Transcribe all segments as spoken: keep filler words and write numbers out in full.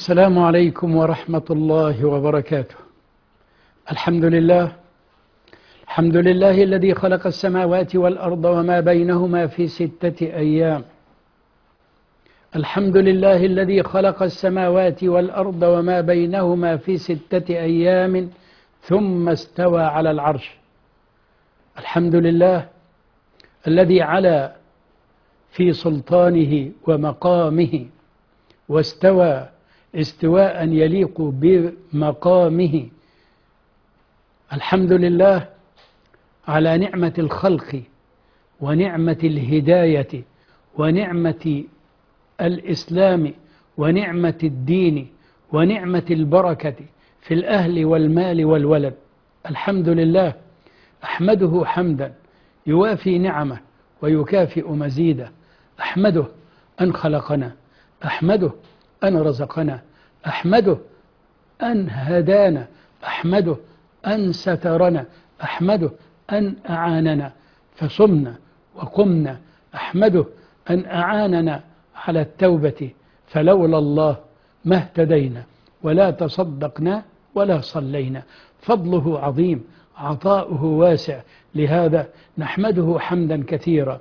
السلام عليكم ورحمة الله وبركاته. الحمد لله الحمد لله الذي خلق السماوات والأرض وما بينهما في ستة أيام. الحمد لله الذي خلق السماوات والأرض وما بينهما في ستة أيام ثم استوى على العرش. الحمد لله الذي علا في سلطانه ومقامه واستوى استواء يليق بمقامه. الحمد لله على نعمة الخلق ونعمة الهداية ونعمة الإسلام ونعمة الدين ونعمة البركة في الأهل والمال والولد. الحمد لله أحمده حمدا يوافي نعمه ويكافئ مزيده. أحمده أن خلقنا، أحمده أن رزقنا، أحمده أن هدانا، أحمده أن سترنا، أحمده أن أعاننا فصمنا وقمنا، أحمده أن أعاننا على التوبة فلولا الله ما اهتدينا ولا تصدقنا ولا صلينا. فضله عظيم، عطاؤه واسع، لهذا نحمده حمدا كثيرا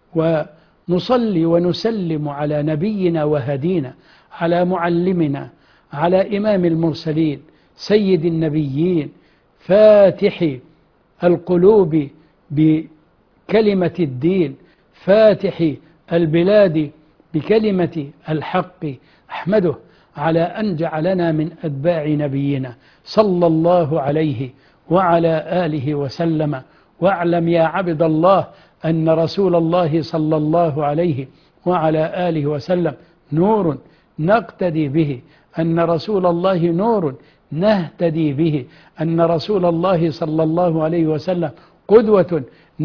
ونصلي ونسلم على نبينا وهدينا، على معلمنا، على إمام المرسلين، سيد النبيين، فاتح القلوب بكلمة الدين، فاتح البلاد بكلمة الحق. أحمده على أن جعلنا من أتباع نبينا صلى الله عليه وعلى آله وسلم. واعلم يا عبد الله أن رسول الله صلى الله عليه وعلى آله وسلم نور نقتدي به، أن رسول الله نور نهتدي به، أن رسول الله صلى الله عليه وسلم قدوة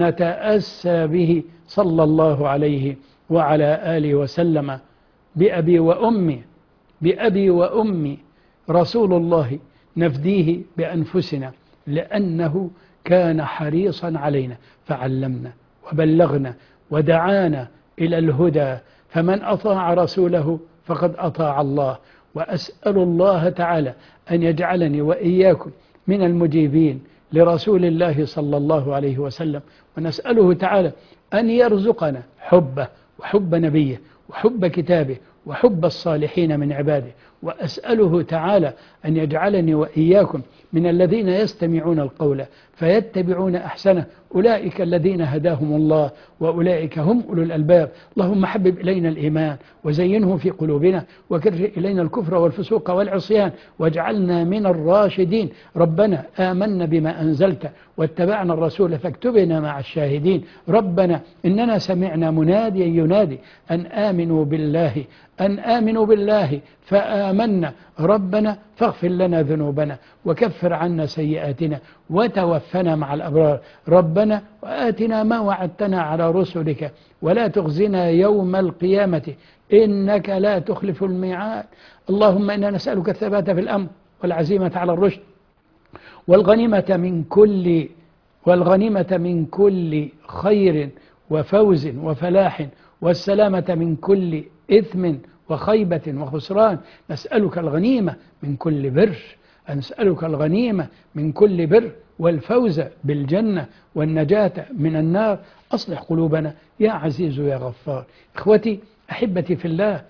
نتأسى به صلى الله عليه وعلى آله وسلم. بأبي وأمي بأبي وأمي رسول الله نفديه بأنفسنا، لأنه كان حريصا علينا فعلمنا وبلغنا ودعانا إلى الهدى. فمن أطاع رسوله فقد أطاع الله. وأسأل الله تعالى أن يجعلني وإياكم من المجيبين لرسول الله صلى الله عليه وسلم، ونسأله تعالى أن يرزقنا حبه وحب نبيه وحب كتابه وحب الصالحين من عباده. وأسأله تعالى أن يجعلني وإياكم من الذين يستمعون القول فيتبعون أحسنه، أولئك الذين هداهم الله وأولئك هم أولو الألباب. اللهم حبب إلينا الإيمان وزينه في قلوبنا وكره إلينا الكفر والفسوق والعصيان واجعلنا من الراشدين. ربنا آمنا بما أنزلت واتبعنا الرسول فاكتبنا مع الشاهدين. ربنا إننا سمعنا مناديا ينادي أن آمنوا بالله أن آمنوا بالله فآمنا. ربنا فاغفر لنا ذنوبنا وكفر عنا سيئاتنا وتوفنا مع الأبرار. ربنا وآتنا ما وعدتنا على رسلك ولا تخزنا يوم القيامة إنك لا تخلف الميعاد. اللهم إنا نسألك الثبات في الأمر والعزيمة على الرشد والغنيمة من كل والغنيمة من كل خير وفوز وفلاح والسلامة من كل إثم وخيبة وخسران. نسألك الغنيمة من كل بر، نسألك الغنيمة من كل بر والفوز بالجنة والنجاة من النار. أصلح قلوبنا يا عزيز يا غفار. إخوتي أحبتي في الله،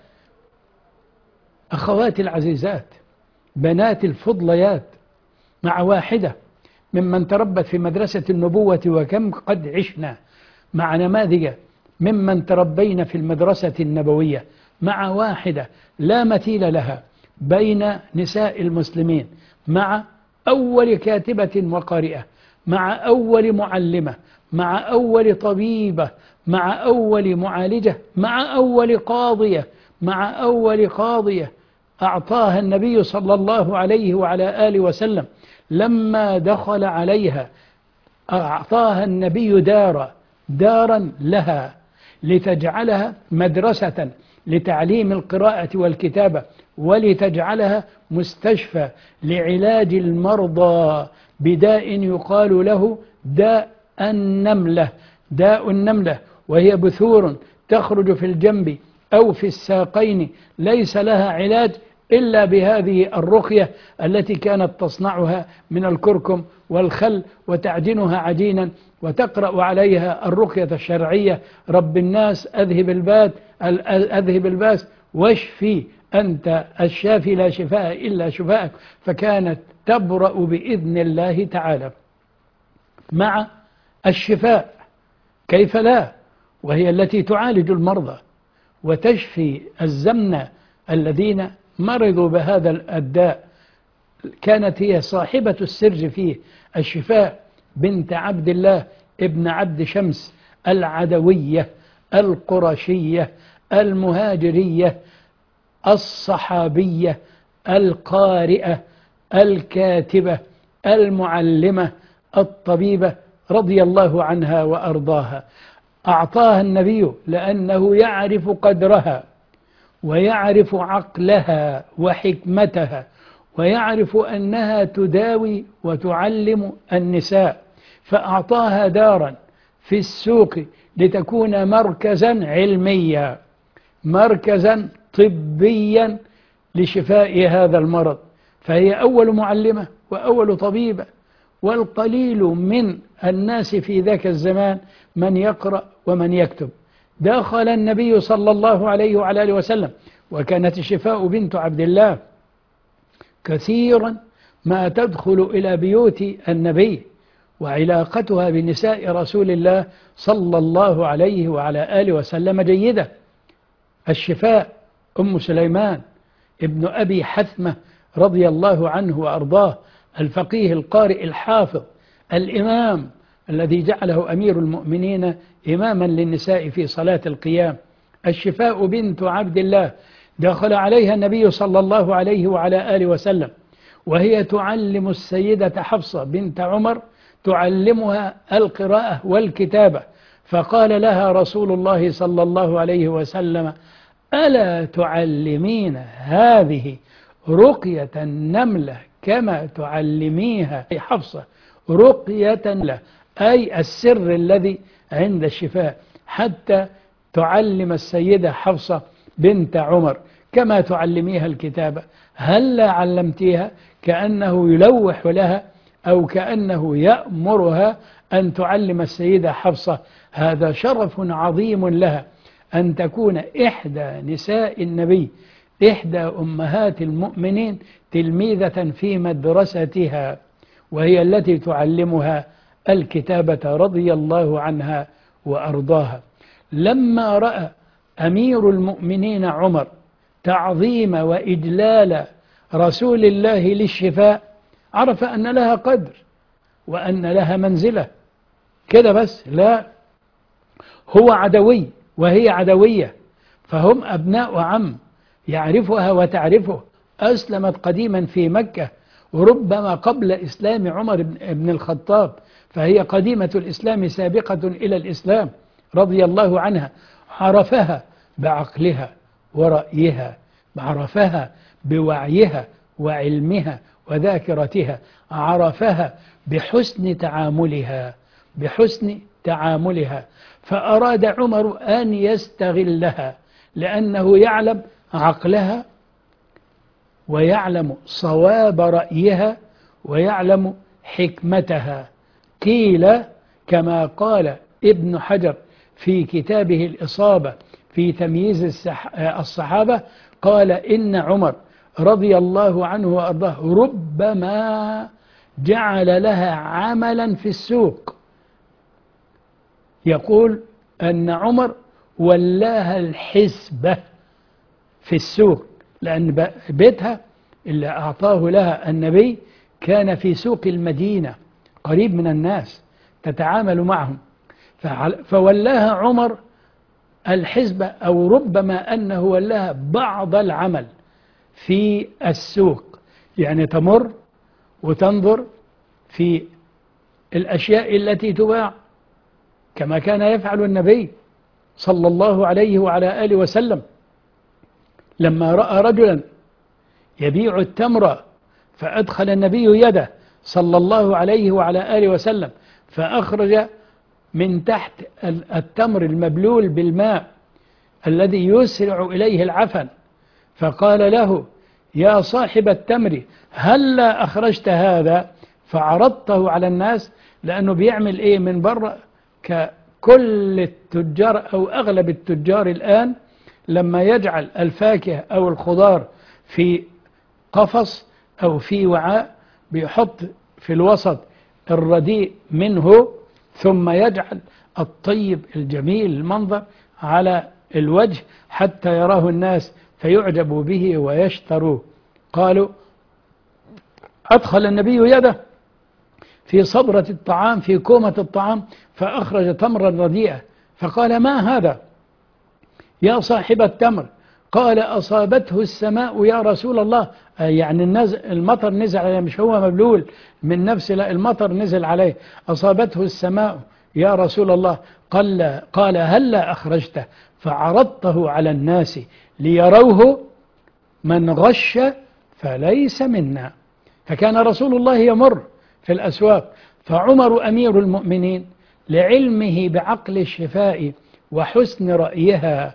أخواتي العزيزات، بنات الفضليات، مع واحدة ممن تربت في مدرسة النبوة وكم قد عشنا مع نماذج ممن تربين في المدرسة النبوية، مع واحدة لا مثيل لها بين نساء المسلمين، مع أول كاتبة وقارئة، مع أول معلمة، مع أول طبيبة، مع أول معالجة، مع أول قاضية، مع أول قاضية أعطاها النبي صلى الله عليه وعلى آله وسلم لما دخل عليها. أعطاها النبي دارا دارا لها لتجعلها مدرسة لتعليم القراءة والكتابة، ولتجعلها مستشفى لعلاج المرضى بداء يقال له داء النملة. داء النملة وهي بثور تخرج في الجنب أو في الساقين، ليس لها علاج إلا بهذه الرقية التي كانت تصنعها من الكركم والخل وتعجنها عجينا وتقرأ عليها الرقية الشرعية: رب الناس أذهب البات أذهب الباس واشفي أنت الشافي لا شفاء إلا شفاءك. فكانت تبرأ بإذن الله تعالى مع الشفاء، كيف لا، وهي التي تعالج المرضى وتشفي الزمن الذين مرضوا بهذا الداء. كانت هي صاحبة السر فيه، الشفاء بنت عبد الله ابن عبد شمس العدوية القرشية المهاجرية الصحابية القارئة الكاتبة المعلمة الطبيبة رضي الله عنها وأرضاها. أعطاها النبي لأنه يعرف قدرها ويعرف عقلها وحكمتها ويعرف أنها تداوي وتعلم النساء، فأعطاها دارا في السوق لتكون مركزا علميا مركزا طبيا لشفاء هذا المرض. فهي أول معلمة وأول طبيبة، والقليل من الناس في ذاك الزمان من يقرأ ومن يكتب. دخل النبي صلى الله عليه وعلى آله وسلم، وكانت الشفاء بنت عبد الله كثيرا ما تدخل إلى بيوت النبي، وعلاقتها بنساء رسول الله صلى الله عليه وعلى آله وسلم جيدة. الشفاء أم سليمان ابن أبي حثمة رضي الله عنه وأرضاه، الفقيه القارئ الحافظ الإمام الذي جعله أمير المؤمنين إماما للنساء في صلاة القيام. الشفاء بنت عبد الله دخل عليها النبي صلى الله عليه وعلى آله وسلم وهي تعلم السيدة حفصة بنت عمر، تعلمها القراءة والكتابة، فقال لها رسول الله صلى الله عليه وسلم: ألا تعلمين هذه رقية النملة كما تعلميها حفصة رقية له، أي السر الذي عند الشفاء، حتى تعلم السيدة حفصة بنت عمر كما تعلميها الكتابة، هلا علمتيها؟ كأنه يلوح لها أو كأنه يأمرها أن تعلم السيدة حفصة. هذا شرف عظيم لها أن تكون إحدى نساء النبي، إحدى أمهات المؤمنين، تلميذة في مدرستها، وهي التي تعلمها الكتابة رضي الله عنها وأرضاها. لما رأى أمير المؤمنين عمر تعظيم وإجلال رسول الله للشفاء، عرف أن لها قدر وأن لها منزلة. كده بس لا، هو عدوي وهي عدوية، فهم أبناء عم، يعرفها وتعرفه. أسلمت قديما في مكة، وربما قبل إسلام عمر بن الخطاب، فهي قديمة الإسلام سابقة إلى الإسلام رضي الله عنها. عرفها بعقلها ورأيها، عرفها بوعيها وعلمها وذاكرتها، عرفها بحسن تعاملها بحسن تعاملها فأراد عمر أن يستغلها، لأنه يعلم عقلها ويعلم صواب رأيها ويعلم حكمتها. قيل كما قال ابن حجر في كتابه الإصابة في تمييز الصحابة، قال: إن عمر رضي الله عنه وأرضاه ربما جعل لها عملا في السوق. يقول أن عمر ولاها الحسبة في السوق، لأن بيتها اللي أعطاه لها النبي كان في سوق المدينة قريب من الناس تتعامل معهم، فولاها عمر الحسبة، أو ربما أنه ولاها بعض العمل في السوق، يعني تمر وتنظر في الأشياء التي تباع كما كان يفعل النبي صلى الله عليه وعلى آله وسلم. لما رأى رجلا يبيع التمر فأدخل النبي يده صلى الله عليه وعلى آله وسلم فأخرج من تحت التمر المبلول بالماء الذي يسرع إليه العفن، فقال له: يا صاحب التمر هلا أخرجت هذا فعرضته على الناس؟ لأنه بيعمل إيه من بره؟ ككل التجار أو أغلب التجار الآن لما يجعل الفاكهة أو الخضار في قفص أو في وعاء بيحط في الوسط الرديء منه، ثم يجعل الطيب الجميل المنظر على الوجه حتى يراه الناس فيعجبوا به ويشتروه. قالوا أدخل النبي يده في صبرة الطعام في كومة الطعام فأخرج تمرا رديئة، فقال ما هذا يا صاحب التمر؟ قال أصابته السماء يا رسول الله، يعني المطر نزل عليه، مش هو مبلول من نفسه، لا المطر نزل عليه. أصابته السماء يا رسول الله. قال قال هلا أخرجته فعرضته على الناس ليروه؟ من غش فليس منا. فكان رسول الله يمر في الأسواق، فعمر أمير المؤمنين لعلمه بعقل الشفاء وحسن رأيها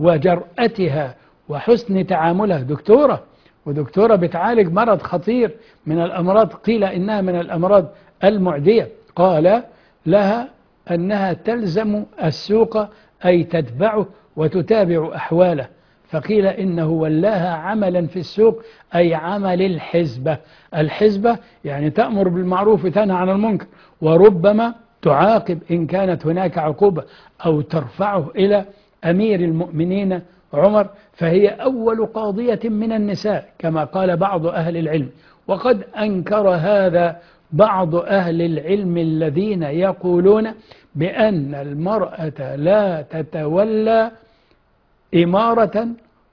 وجرأتها وحسن تعاملها، دكتورة ودكتورة بتعالج مرض خطير من الأمراض، قيل إنها من الأمراض المعدية، قال لها أنها تلزم السوق أي تتبعه وتتابع أحواله، فقيل إنه ولاها عملا في السوق أي عمل الحزبة. الحزبة يعني تأمر بالمعروف وتنهى عن المنكر، وربما تعاقب إن كانت هناك عقوبة أو ترفعه إلى أمير المؤمنين عمر، فهي أول قاضية من النساء كما قال بعض أهل العلم. وقد أنكر هذا بعض أهل العلم الذين يقولون بأن المرأة لا تتولى إمارة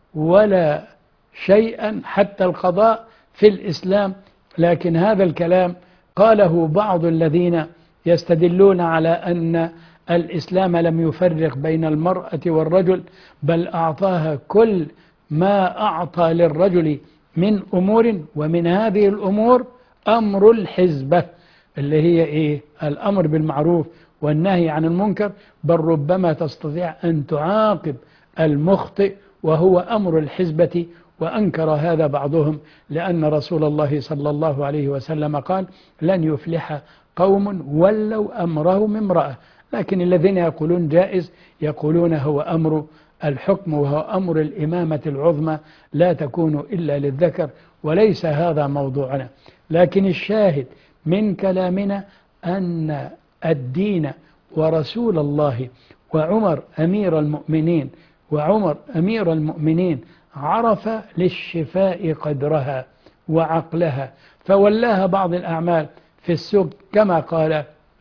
ولا شيئا حتى القضاء في الإسلام، لكن هذا الكلام قاله بعض الذين يستدلون على أن الإسلام لم يفرق بين المرأة والرجل، بل أعطاها كل ما أعطى للرجل من أمور، ومن هذه الأمور أمر الحزبة اللي هي إيه؟ الأمر بالمعروف والنهي عن المنكر، بل ربما تستطيع أن تعاقب المخطئ وهو أمر الحزبة. وأنكر هذا بعضهم لأن رسول الله صلى الله عليه وسلم قال لن يفلح قوم ولوا أمرهم امرأة، لكن الذين يقولون جائز يقولون هو أمر الحكم وهو أمر الإمامة العظمى لا تكون إلا للذكر، وليس هذا موضوعنا. لكن الشاهد من كلامنا أن الدين ورسول الله وعمر أمير المؤمنين وعمر أمير المؤمنين عرف للشفاء قدرها وعقلها فولاها بعض الأعمال في السوق، كما قال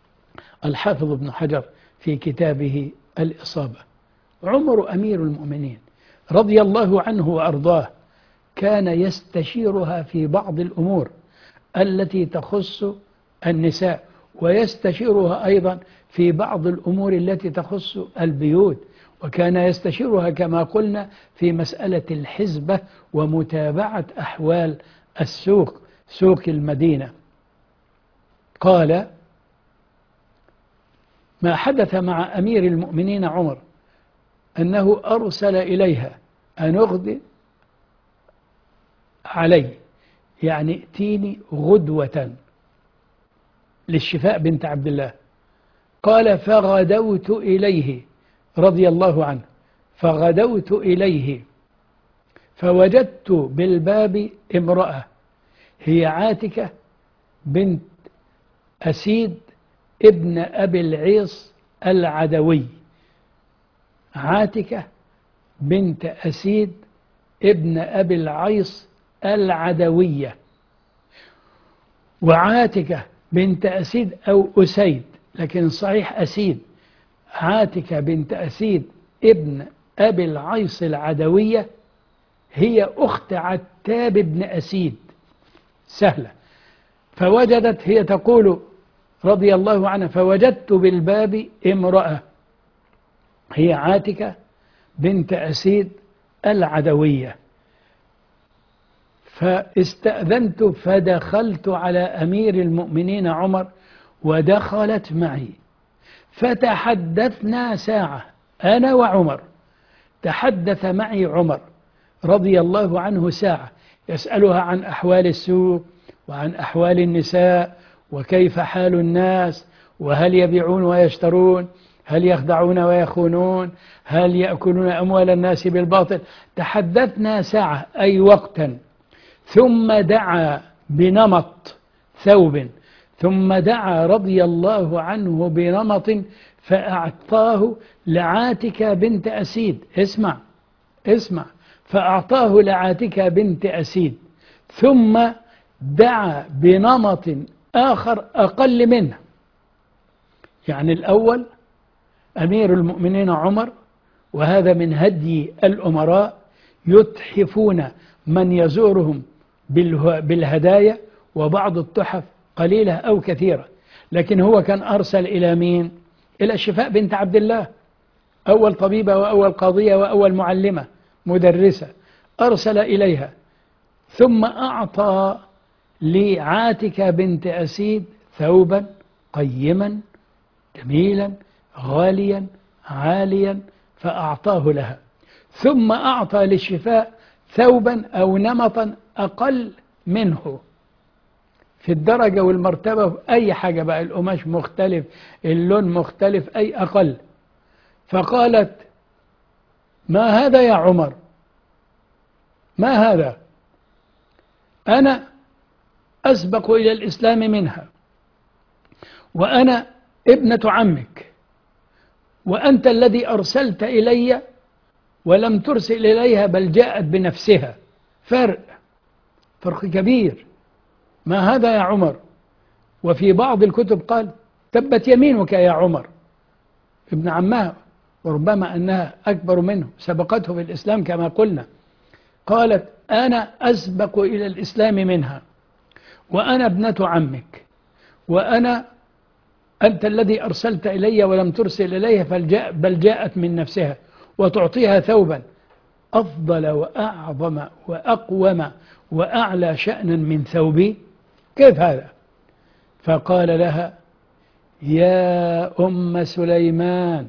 الحافظ ابن حجر في كتابه الإصابة. عمر أمير المؤمنين رضي الله عنه وأرضاه كان يستشيرها في بعض الأمور التي تخص النساء، ويستشيرها أيضا في بعض الأمور التي تخص البيوت، وكان يستشيرها كما قلنا في مسألة الحزبة ومتابعة أحوال السوق، سوق المدينة. قال ما حدث مع أمير المؤمنين عمر أنه أرسل إليها أن أغدي علي، يعني ائتيني غدوة للشفاء بنت عبد الله. قال فغدوت إليه رضي الله عنه، فغدوت إليه فوجدت بالباب امرأة هي عاتكة بنت أسيد ابن أبي العيص العدوي. عاتكة بنت أسيد ابن أبي العيص العدوية، وعاتكة بنت أسيد أو أسيد لكن صحيح أسيد، عاتكة بنت أسيد ابن أبي العيص العدوية هي أخت عتاب بن أسيد، سهلة. فوجدت، هي تقول رضي الله عنها فوجدت بالباب امرأة هي عاتكة بنت أسيد العدوية، فاستأذنت فدخلت على أمير المؤمنين عمر ودخلت معي فتحدثنا ساعة أنا وعمر. تحدث معي عمر رضي الله عنه ساعة، يسألها عن أحوال السوق وعن أحوال النساء وكيف حال الناس، وهل يبيعون ويشترون، هل يخدعون ويخونون، هل يأكلون أموال الناس بالباطل. تحدثنا ساعة أي وقتا. ثم دعا بنمط ثوب، ثم دعا رضي الله عنه بنمط فأعطاه لعاتكة بنت أسيد. اسمع اسمع فأعطاه لعاتكة بنت أسيد، ثم دعا بنمط آخر أقل منه. يعني الأول أمير المؤمنين عمر، وهذا من هدي الأمراء، يتحفون من يزورهم بالهدايا، وبعض التحف قليلة أو كثيرة، لكن هو كان أرسل إلى مين؟ إلى شفاء بنت عبد الله، أول طبيبة وأول قاضية وأول معلمة مدرسة، أرسل إليها. ثم أعطى لعاتكة بنت أسيد ثوبا قيما جميلا غاليا عاليا فأعطاه لها. ثم أعطى للشفاء ثوبا أو نمطا أقل منه في الدرجة والمرتبة، أي حاجة بقى، القماش مختلف، اللون مختلف، أي أقل. فقالت: ما هذا يا عمر؟ ما هذا؟ أنا أسبق إلى الإسلام منها، وأنا ابنة عمك، وأنت الذي أرسلت إلي ولم ترسل إليها بل جاءت بنفسها. فرق فرق كبير. ما هذا يا عمر؟ وفي بعض الكتب قال: تبت يمينك يا عمر، ابن عمها، وربما أنها أكبر منه، سبقته في الإسلام كما قلنا. قالت: أنا أسبق إلى الإسلام منها، وأنا ابنة عمك، وأنا أنت الذي أرسلت إلي ولم ترسل إليها فالجاء بل جاءت من نفسها، وتعطيها ثوبا أفضل وأعظم وأقوم وأعلى شأنا من ثوبي؟ كيف هذا؟ فقال لها: يا أم سليمان،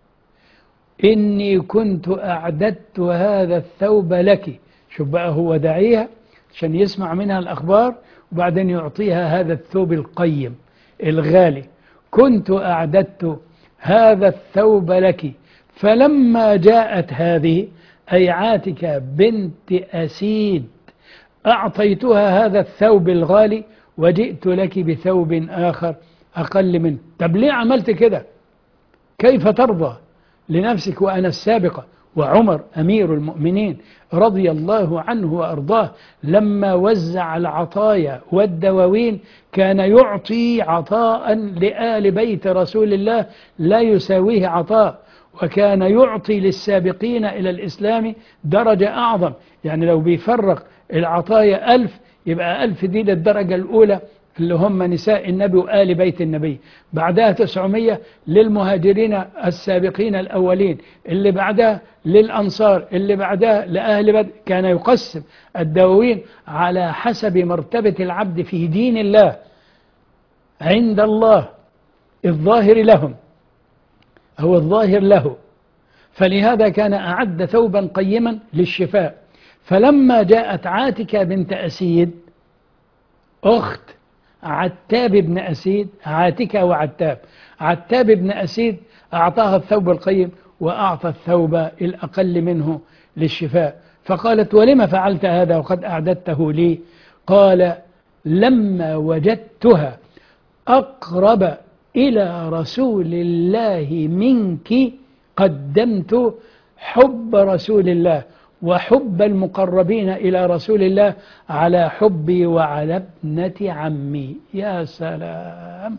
إني كنت أعددت هذا الثوب لك. شوف بقى، هو داعيها عشان يسمع منها الأخبار وبعدين يعطيها هذا الثوب القيم الغالي. كنت أعددت هذا الثوب لك، فلما جاءت هذه أي عاتكة بنت أسيد أعطيتها هذا الثوب الغالي وجئت لك بثوب آخر أقل منه. طب ليه عملت كده؟ كيف ترضى لنفسك وأنا السابقة؟ وعمر أمير المؤمنين رضي الله عنه وأرضاه لما وزع العطايا والدواوين كان يعطي عطاء لآل بيت رسول الله لا يساويه عطاء، وكان يعطي للسابقين إلى الإسلام درجة أعظم. يعني لو بيفرق العطايا ألف، يبقى ألف دي للدرجة الأولى اللي هم نساء النبي وآل بيت النبي، بعدها تسعمية للمهاجرين السابقين الأولين، اللي بعدها للأنصار، اللي بعدها لأهل بدر. كان يقسم الدواوين على حسب مرتبة العبد في دين الله عند الله الظاهر لهم أو الظاهر له. فلهذا كان أعد ثوبا قيما للشفاء. فلما جاءت عاتكة بنت أسيد أخت عتاب بن أسيد، عاتكة وعتاب، عتاب بن أسيد أعطاها الثوب القيم وأعطى الثوب الأقل منه للشفاء. فقالت: ولما فعلت هذا وقد أعددته لي؟ قال: لما وجدتها أقرب إلى رسول الله منك قدمت حب رسول الله وحب المقربين إلى رسول الله على حبي وعلى ابنة عمي. يا سلام!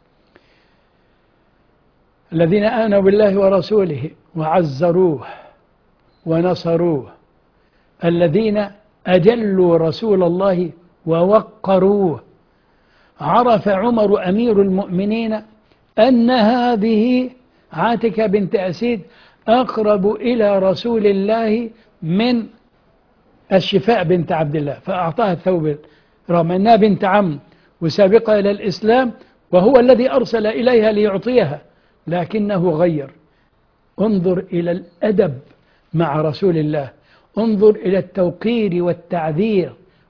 الذين آمنوا بالله ورسوله وعزروه ونصروه، الذين أجلوا رسول الله ووقروه. عرف عمر أمير المؤمنين أن هذه عاتكة بنت أسيد أقرب إلى رسول الله من الشفاء بنت عبد الله، فأعطاها الثوب رغم أنها بنت عم وسابقة إلى الإسلام، وهو الذي أرسل إليها ليعطيها، لكنه غير. انظر إلى الأدب مع رسول الله، انظر إلى التوقير والتعذير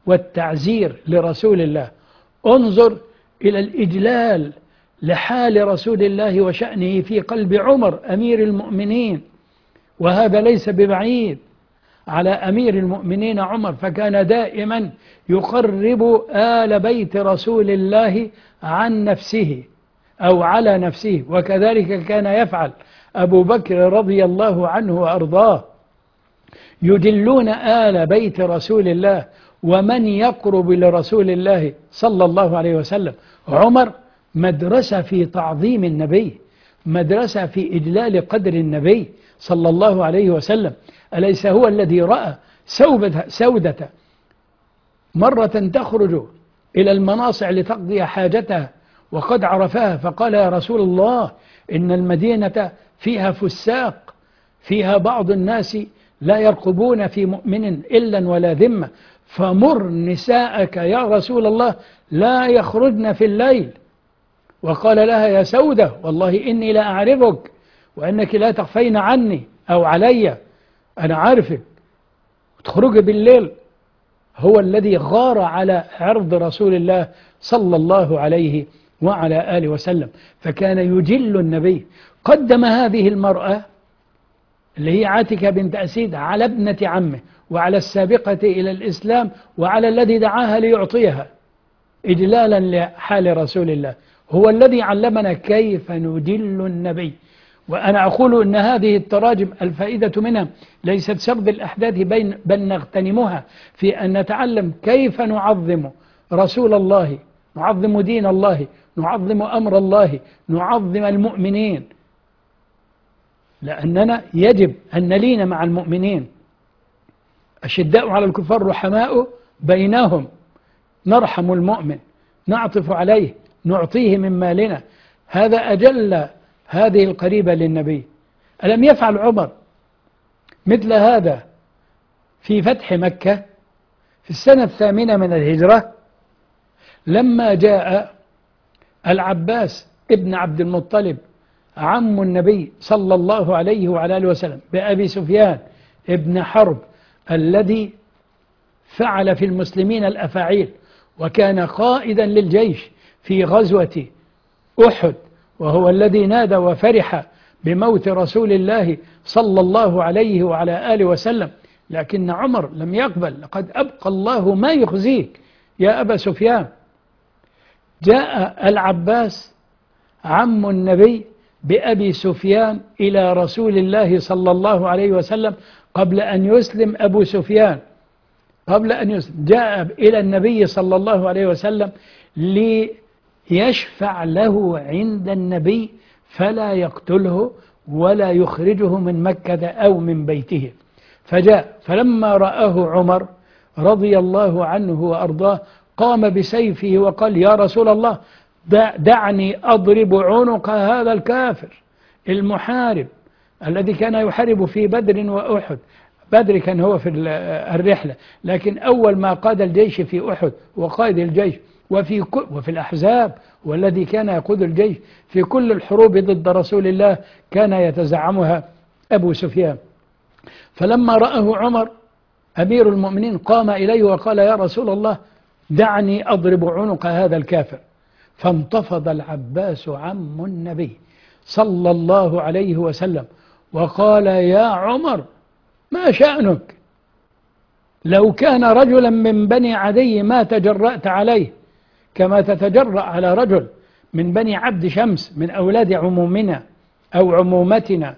والتعزير لرسول الله. انظر إلى الإجلال لحال رسول الله وشأنه في قلب عمر أمير المؤمنين، وهذا ليس ببعيد على أمير المؤمنين عمر، فكان دائما يقرب آل بيت رسول الله عن نفسه أو على نفسه، وكذلك كان يفعل أبو بكر رضي الله عنه وأرضاه، يجلون آل بيت رسول الله ومن يقرب لرسول الله صلى الله عليه وسلم. عمر مدرسة في تعظيم النبي، مدرسة في إجلال قدر النبي صلى الله عليه وسلم. أليس هو الذي رأى سودة مرة تخرج إلى المناصع لتقضي حاجتها وقد عرفها، فقال يا رسول الله إن المدينة فيها فساق، فيها بعض الناس لا يرقبون في مؤمن إلا ولا ذمة، فمر نساءك يا رسول الله لا يخرجن في الليل. وقال لها يا سودة والله إني لا أعرفك وأنك لا تخفين عني أو علي، أنا عارفك تخرج بالليل. هو الذي غار على عرض رسول الله صلى الله عليه وعلى آله وسلم، فكان يجل النبي. قدم هذه المرأة اللي هي عاتكة بنت أسيد على ابنة عمه وعلى السابقة إلى الإسلام وعلى الذي دعاها ليعطيها إجلالا لحال رسول الله. هو الذي علمنا كيف نجل النبي. وأنا أقول أن هذه التراجم الفائدة منها ليست سرد الأحداث بين بل نغتنمها في أن نتعلم كيف نعظم رسول الله، نعظم دين الله، نعظم أمر الله، نعظم المؤمنين، لأننا يجب أن نلين مع المؤمنين. أشداء على الكفار رحماء بينهم، نرحم المؤمن، نعطف عليه، نعطيه من مالنا. هذا أجل هذه القريبة للنبي. ألم يفعل عمر مثل هذا في فتح مكة في السنة الثامنة من الهجرة لما جاء العباس ابن عبد المطلب عم النبي صلى الله عليه وعلى آله وسلم بأبي سفيان ابن حرب الذي فعل في المسلمين الأفاعيل وكان قائدا للجيش في غزوة أحد، وهو الذي نادى وفرح بموت رسول الله صلى الله عليه وعلى آله وسلم. لكن عمر لم يقبل، لقد أبقى الله ما يخزيك يا أبا سفيان. جاء العباس عم النبي بأبي سفيان إلى رسول الله صلى الله عليه وسلم قبل أن يسلم أبو سفيان، قبل أن يسلم جاء إلى النبي صلى الله عليه وسلم ليشفع له عند النبي فلا يقتله ولا يخرجه من مكة أو من بيته. فجاء، فلما رآه عمر رضي الله عنه وأرضاه قام بسيفه وقال يا رسول الله دعني أضرب عنق هذا الكافر المحارب الذي كان يحارب في بدر وأحد. بدر كان هو في الرحلة، لكن أول ما قاد الجيش في أحد وقائد الجيش وفي وفي الأحزاب والذي كان يقود الجيش في كل الحروب ضد رسول الله كان يتزعمها أبو سفيان. فلما رآه عمر أمير المؤمنين قام إليه وقال يا رسول الله دعني أضرب عنق هذا الكافر. فانتفض العباس عم النبي صلى الله عليه وسلم وقال يا عمر ما شأنك؟ لو كان رجلا من بني عدي ما تجرأت عليه كما تتجرأ على رجل من بني عبد شمس من أولاد عمومنا أو عمومتنا.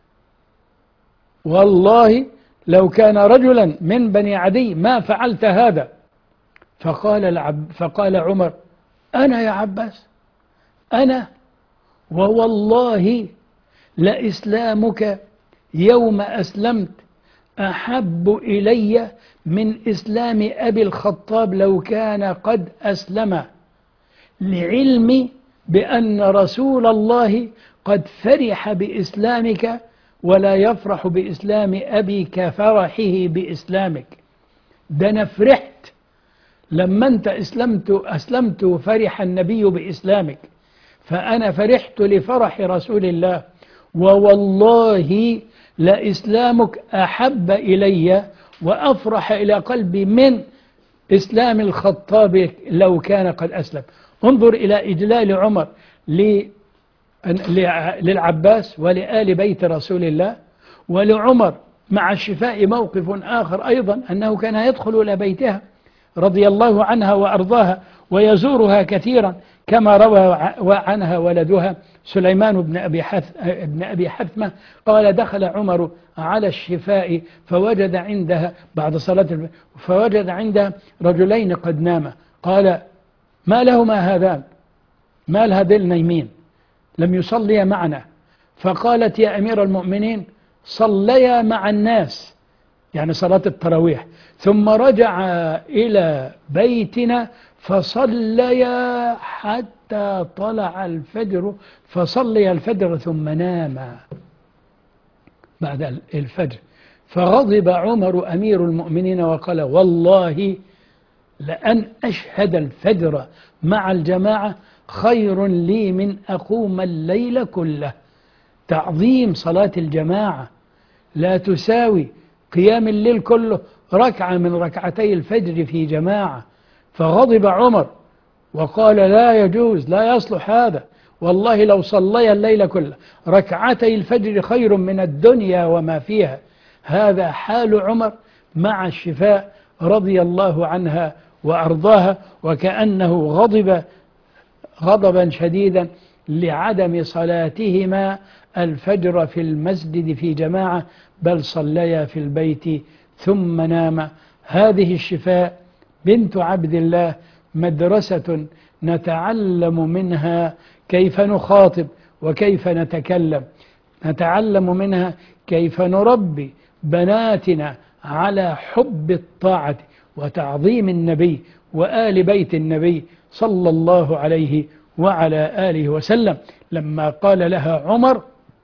والله لو كان رجلا من بني عدي ما فعلت هذا. فقال, العب فقال عمر أنا يا عباس أنا، ووالله لإسلامك يوم أسلمت أحب إلي من إسلام أبي الخطاب لو كان قد أسلم، لعلمي بأن رسول الله قد فرح بإسلامك ولا يفرح بإسلام أبي كفرحه بإسلامك. ده أنا فرحت لما أنت أسلمت أسلمت فرح النبي بإسلامك، فأنا فرحت لفرح رسول الله، ووالله لإسلامك أحب إلي وأفرح إلى قلبي من إسلام الخطاب لو كان قد أسلم. انظر إلى إجلال عمر للعباس ولآل بيت رسول الله. ولعمر مع الشفاء موقف آخر أيضا، أنه كان يدخل إلى بيتها رضي الله عنها وأرضاها ويزورها كثيرا، كما روى عنها ولدها سليمان بن أبي بن أبي حثمة قال: دخل عمر على الشفاء فوجد عندها بعد صلاة فوجد عندها رجلين قد ناما. قال: ما لهما هذان؟ ما هذين نايمين لم يصليا معنا؟ فقالت: يا أمير المؤمنين، صليا مع الناس، يعني صلاة التراويح، ثم رجع إلى بيتنا فصليا حتى طلع الفجر، فصلي الفجر ثم نام بعد الفجر. فغضب عمر أمير المؤمنين وقال: والله لأن أشهد الفجر مع الجماعة خير لي من أقوم الليل كله. تعظيم صلاة الجماعة لا تساوي قيام الليل كله ركعة من ركعتي الفجر في جماعة. فغضب عمر وقال: لا يجوز، لا يصلح هذا، والله لو صلي الليل كله ركعتي الفجر خير من الدنيا وما فيها. هذا حال عمر مع الشفاء رضي الله عنها وأرضاها، وكأنه غضب غضبا شديدا لعدم صلاتهما الفجر في المسجد في جماعة، بل صليا في البيت ثم نام. هذه الشفاء بنت عبد الله مدرسة نتعلم منها كيف نخاطب وكيف نتكلم، نتعلم منها كيف نربي بناتنا على حب الطاعة وتعظيم النبي وآل بيت النبي صلى الله عليه وعلى آله وسلم. لما قال لها عمر: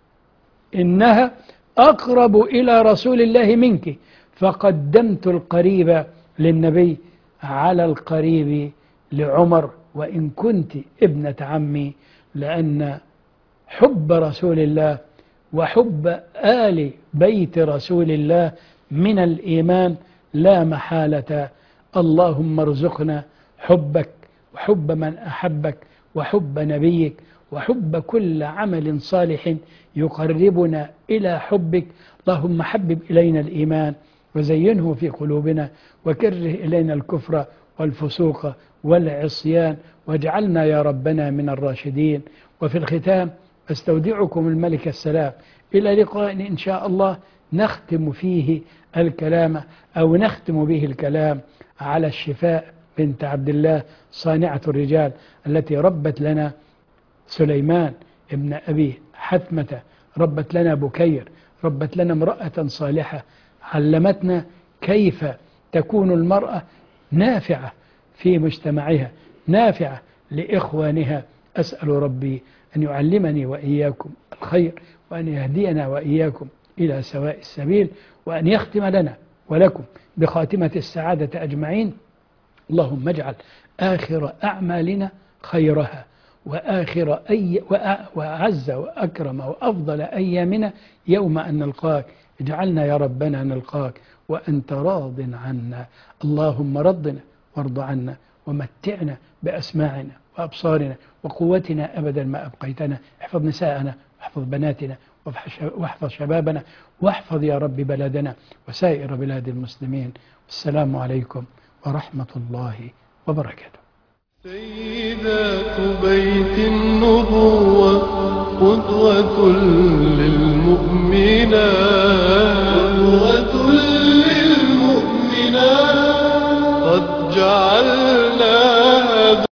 إنها أقرب إلى رسول الله منك، فقدمت القريب للنبي على القريب لعمر، وإن كنت ابنة عمي، لأن حب رسول الله وحب آل بيت رسول الله من الإيمان لا محالة. اللهم ارزقنا حبك وحب من أحبك وحب نبيك وحب كل عمل صالح يقربنا إلى حبك. اللهم حبب إلينا الإيمان وزينه في قلوبنا، وكره إلينا الكفر والفسوق والعصيان، واجعلنا يا ربنا من الراشدين. وفي الختام أستودعكم الملك السلام، إلى لقاء إن شاء الله نختم فيه الكلام أو نختم به الكلام على الشفاء بنت عبد الله صانعة الرجال، التي ربت لنا سليمان ابن أبي حثمة، ربت لنا بكير، ربت لنا امرأة صالحة، علمتنا كيف تكون المرأة نافعة في مجتمعها، نافعة لإخوانها. أسأل ربي أن يعلمني وإياكم الخير، وأن يهدينا وإياكم إلى سواء السبيل، وأن يختم لنا ولكم بخاتمة السعادة أجمعين. اللهم اجعل آخر أعمالنا خيرها، وآخر أي وأعز وأكرم وأفضل أيامنا يوم أن نلقاك. اجعلنا يا ربنا نلقاك وأنت راض عنا. اللهم رضنا وارض عنا، ومتعنا بأسماعنا وأبصارنا وقوتنا أبدا ما أبقيتنا. احفظ نساءنا واحفظ بناتنا واحفظ شبابنا، واحفظ يا رب بلدنا وسائر بلاد المسلمين. والسلام عليكم ورحمة الله وبركاته. سيدات بيت النبوة قدوة للمؤمنات.